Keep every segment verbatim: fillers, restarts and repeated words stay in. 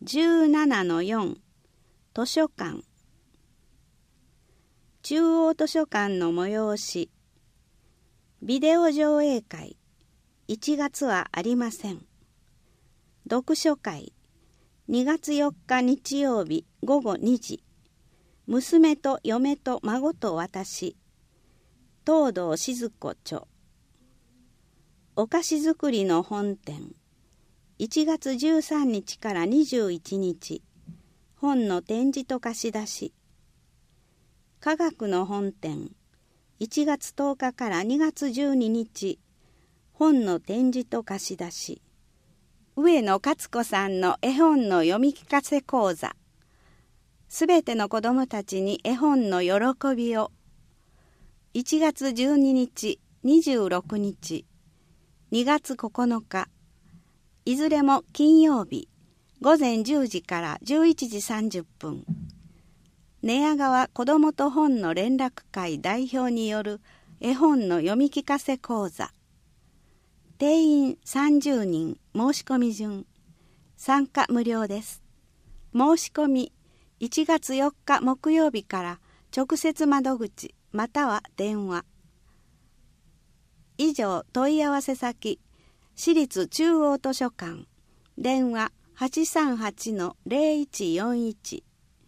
じゅうななのよん 図書館。中央図書館の催し。ビデオ上映会。いちがつはありません。読書会。にがつよっか日曜日ごごにじ。娘と嫁と孫と私。東堂静子著。お菓子作りの本店。いちがつじゅうさんにちからにじゅういちにち。本の展示と貸し出し。科学の本店。いちがつとおかからにがつじゅうににち。本の展示と貸し出し。上野勝子さんの絵本の読み聞かせ講座。すべての子どもたちに絵本の喜びを。いちがつじゅうににち、にじゅうろくにち、にがつここのか。いずれも金曜日、ごぜんじゅうじからじゅういちじさんじゅっぷん。寝屋川子どもと本の連絡会代表による絵本の読み聞かせ講座。定員さんじゅうにん、申し込み順。参加無料です。申し込みいちがつよっか木曜日から直接窓口または電話。以上問い合わせ先。私立中央図書館。電話 はちさんはちのゼロいちよんいち。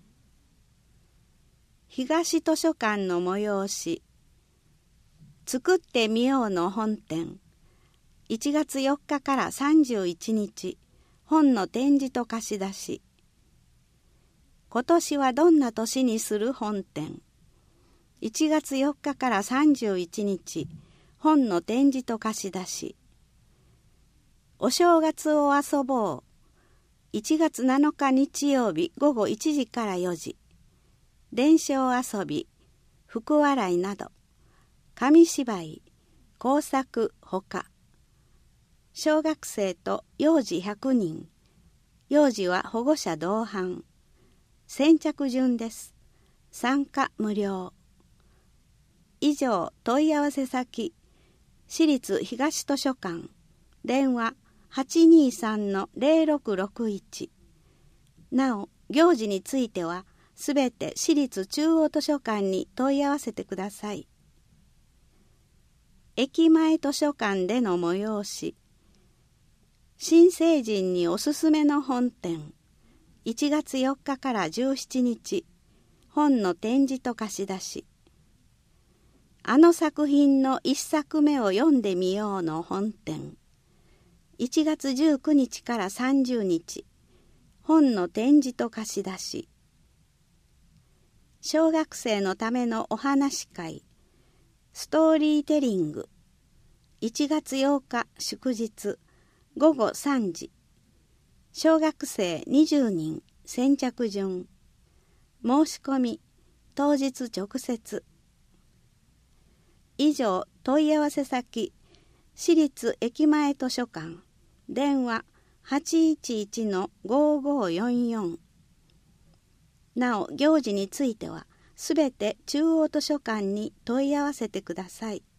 東図書館の催し。作ってみようの本店。いちがつよっかからさんじゅういちにち。本の展示と貸し出し。今年はどんな年にする本店。いちがつよっかからさんじゅういちにち。本の展示と貸し出し。お正月を遊ぼう。いちがつなのか日曜日ごごいちじからよじ。伝承遊び、福笑いなど、紙芝居、工作ほか。小学生と幼児ひゃくにん。幼児は保護者同伴。先着順です。参加無料。以上問い合わせ先。私立東図書館。電話はちにさんのゼロろくろくいち。なお、行事については、すべて私立中央図書館に問い合わせてください。駅前図書館での催し。新成人におすすめの本店。いちがつよっかからじゅうしちにち。本の展示と貸し出し。あの作品の一作目を読んでみようの本店。いちがつじゅうくにちからさんじゅうにち。本の展示と貸し出し。小学生のためのお話会。ストーリーテリング。いちがつようか祝日ごごさんじ。小学生にじゅうにん先着順。申し込み当日直接。以上問い合わせ先。私立駅前図書館。電話 はちいちいちのごごよんよん。なお行事についてはすべて中央図書館に問い合わせてください。